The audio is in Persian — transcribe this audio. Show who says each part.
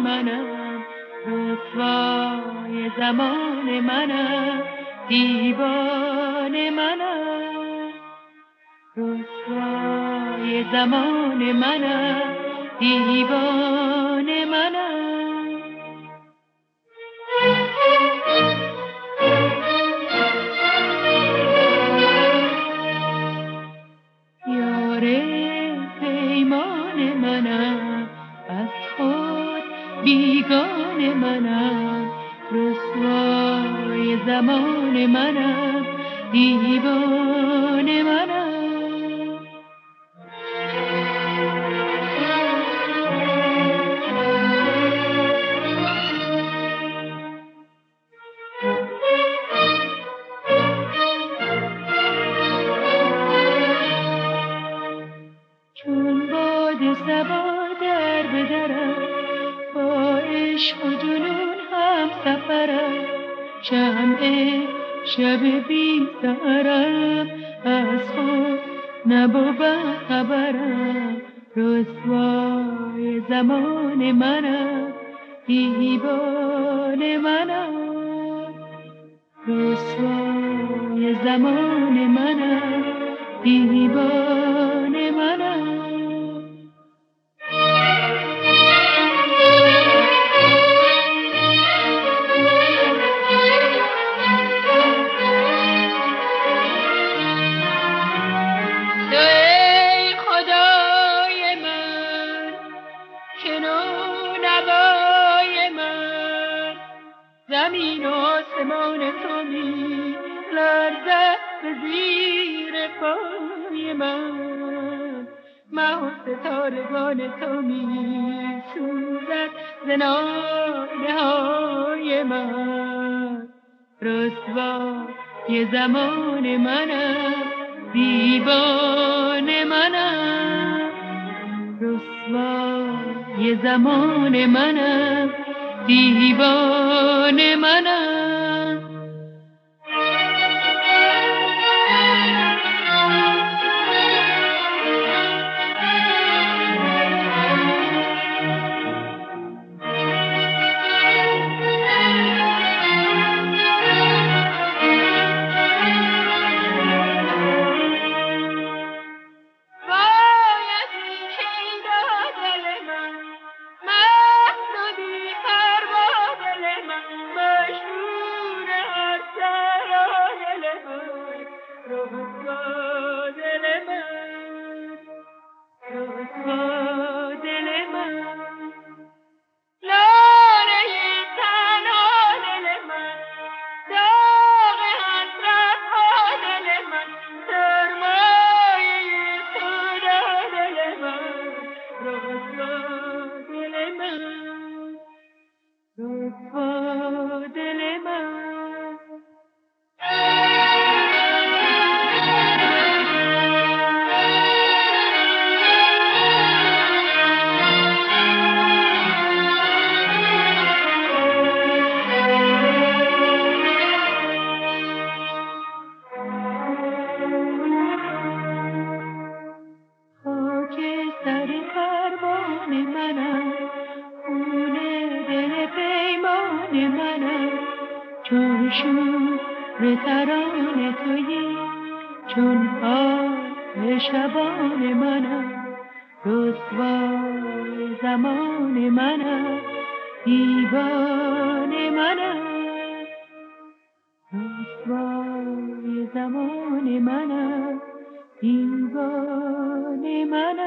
Speaker 1: منم، رسوای زمان منم، دیوانه منم، رسوای زمان منم، دیوانه منم. یار پیمان منم، از خود بیگانه منم، رسوای زمان منم، دیوانه منم. چون باد صبا در بدرم، با عشق و جنون هم سفرم، شمع شب بی سحرم، از خود نبود خبرم، رسوای زمان منم، دیوانه منم، رسوای زمان منم، دیوانه منم. تو ای خدای من، شنو نوای من، زمین و آسمان تو می لرزد به زیر پای من، ماه و ستارگان تو می سوزد ز ناله های من، رسوای زمان منم، دیوانه منم، رسوای زمان منم، دیوانه منم. چون شور ترانه تویی، چون آه شبان منم، رسوای زمان منم، دیوانه منم، رسوای زمان منم، دیوانه منم.